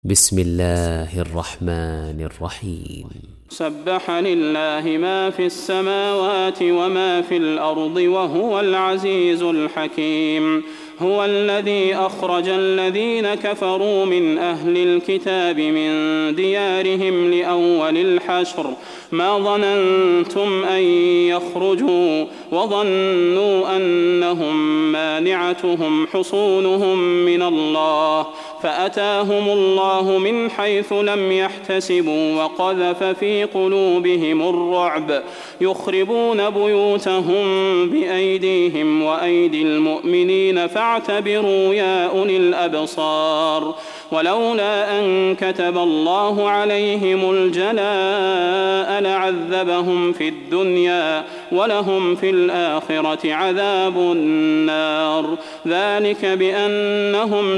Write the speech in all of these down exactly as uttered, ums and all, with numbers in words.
بسم الله الرحمن الرحيم. سبح لله ما في السماوات وما في الأرض وهو العزيز الحكيم. هو الذي أخرج الذين كفروا من أهل الكتاب من ديارهم لأول الحشر ما ظننتم أن يخرجوا وظنوا أنهم مانعتهم حصونهم من الله فأتاهم الله من حيث لم يحتسبوا وقذف في قلوبهم الرعب يخربون بيوتهم بأيديهم وأيدي المؤمنين فاعتبروا يا أولي الأبصار. ولولا أن كتب الله عليهم الجلاء لعذبهم في الدنيا ولهم في الآخرة عذاب النار. ذلك بأنهم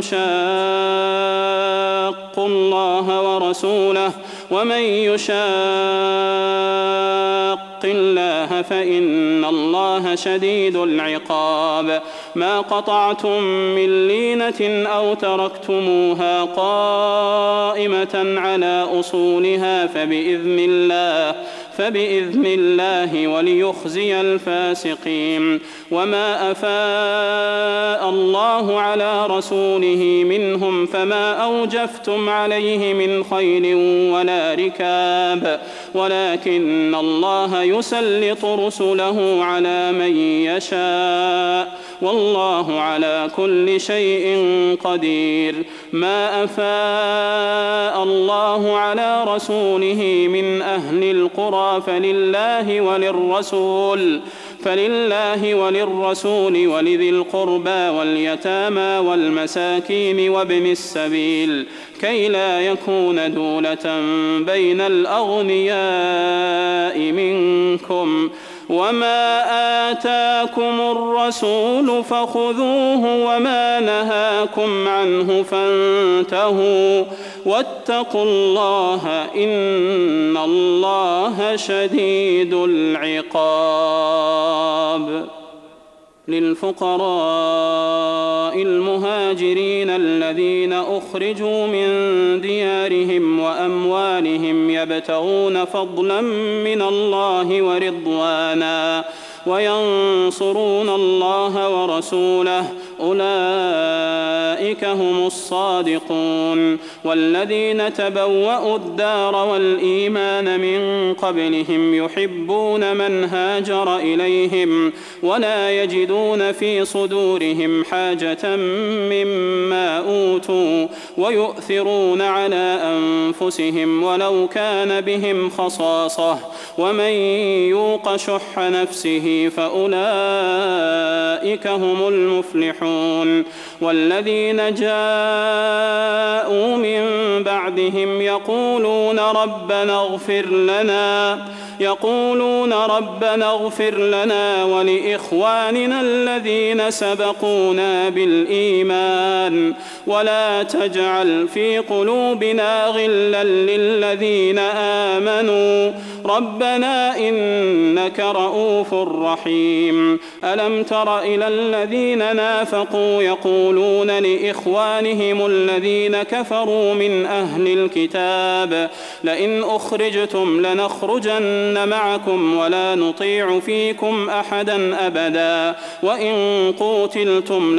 شاقوا الله ورسوله ومن يشاق الله فإن الله شديد العقاب. ما قطعتم من لينة أو تركتموها قائمة على أصولها فبإذن الله فبإذن الله وليخزي الفاسقين. وما أفاء الله على رسوله منهم فما أوجفتم عليه من خيل ولا ركاب ولكن الله يسلط رسله على من يشاء والله على كل شيء قدير. ما أفاء الله على رسوله من أهل القرى فلله وللرسول فلله وللرسول ولذي القربى واليتامى والمساكين وابن السبيل كي لا يكون دولة بين الأغنياء منكم. وما آتاكم الرسول فخذوه وما نهاكم عنه فانتهوا واتقوا الله إن الله شديد العقاب. للفقراء المهاجرين الذين أخرجوا من ديارهم وأموالهم يبتغون فضلا من الله ورضوانا وينصرون الله ورسوله أولئك هم الصادقون. والذين تبوأوا الدار والإيمان من قبلهم يحبون من هاجر إليهم ولا يجدون في صدورهم حاجة مما أوتوا ويؤثرون على أنفسهم ولو كان بهم خصاصة ومن يوق شح نفسه فأولئك هم المفلحون. والذين جاءوا من بعدهم يقولون ربنا اغفر لنا يقولون ربنا اغفر لنا ولإخواننا الذين سبقونا بالإيمان ولا تجعل في قلوبنا غلا للذين آمنوا ربنا إنك رؤوف رحيم. ألم تر إلى الذين نافقوا يقولون لإخوانهم الذين كفروا من أهل الكتاب لئن أخرجتم لنخرجن معكم ولا نطيع فيكم أحدا أبدا وإن قوتلتم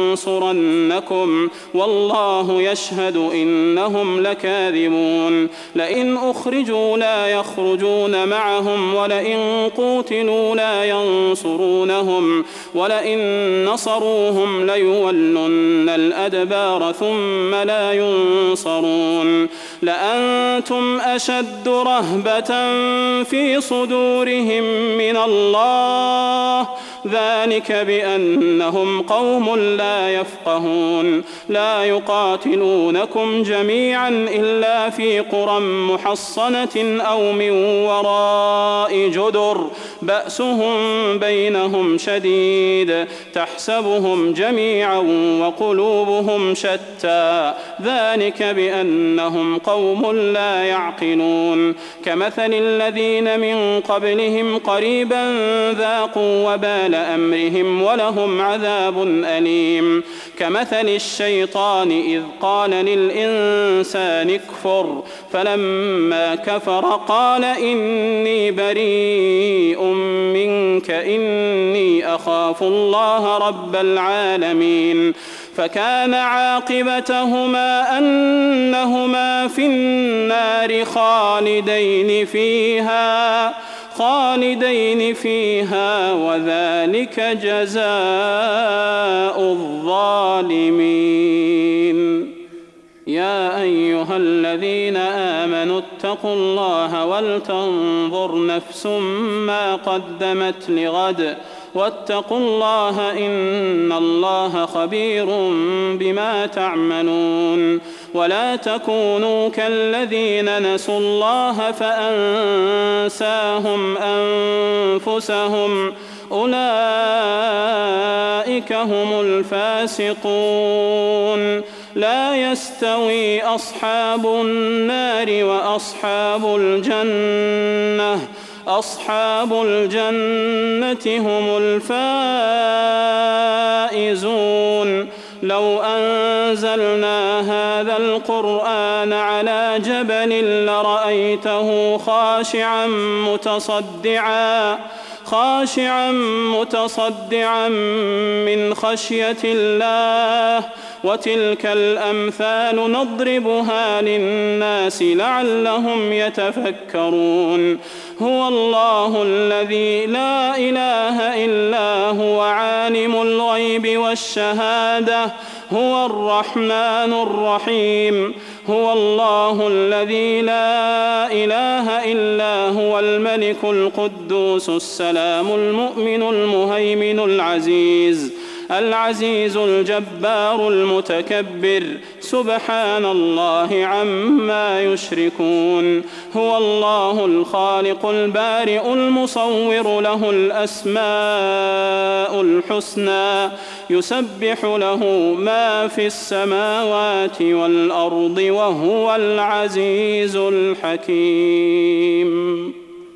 لننصرنكم والله يشهد إنهم لكاذبون. لئن أخرجوا لا يخرجون معهم ولئن قوتلوا لا ينصرونهم ولئن نصروهم ليولن الأدبار ثم لا ينصرون. لأنتم أشد رهبة في صدورهم من الله ذلك بأنهم قوم لا يفقهون. لا يقاتلونكم جميعا إلا في قرى محصنة أو من وراء جدر بأسهم بينهم شديد تحسبهم جميعا وقلوبهم شتى ذلك بأنهم قوم لا يعقلون. كمثل الذين من قبلهم قريبا ذاقوا وبال أمرهم ولهم عذاب أليم. كمثل الشيطان إذ قال للإنسان اكفر فلما كفر قال إني بريء منك إني أخاف الله رب العالمين. فكان عاقبتهما أنهما في النار خالدين فيها خالدين فيها وذلك جزاء الظالمين. يا أيها الذين آمنوا اتقوا الله ولتنظر نفس ما قدمت لغد واتقوا الله إن الله خبير بما تعملون. ولا تكونوا كالذين نسوا الله فأنساهم أنفسهم أولئك هم الفاسقون. لا يستوي أصحاب النار وأصحاب الجنة أصحاب الجنة هم الفائزون. لو أنزلنا هذا القرآن على جبل لرأيته خاشعا متصدعا خاشعا متصدعا من خشية الله. وتلك الأمثال نضربها للناس لعلهم يتفكرون. هو الله الذي لا إله إلا هو عالم الغيب والشهادة هو الرحمن الرحيم. هو الله الذي لا إله إلا هو الملك القدوس السلام المؤمن المهيمن العزيز العزيز الجبار المتكبر سبحان الله عما يشركون. هو الله الخالق البارئ المصور له الأسماء الحسنى يسبح له ما في السماوات والأرض وهو العزيز الحكيم.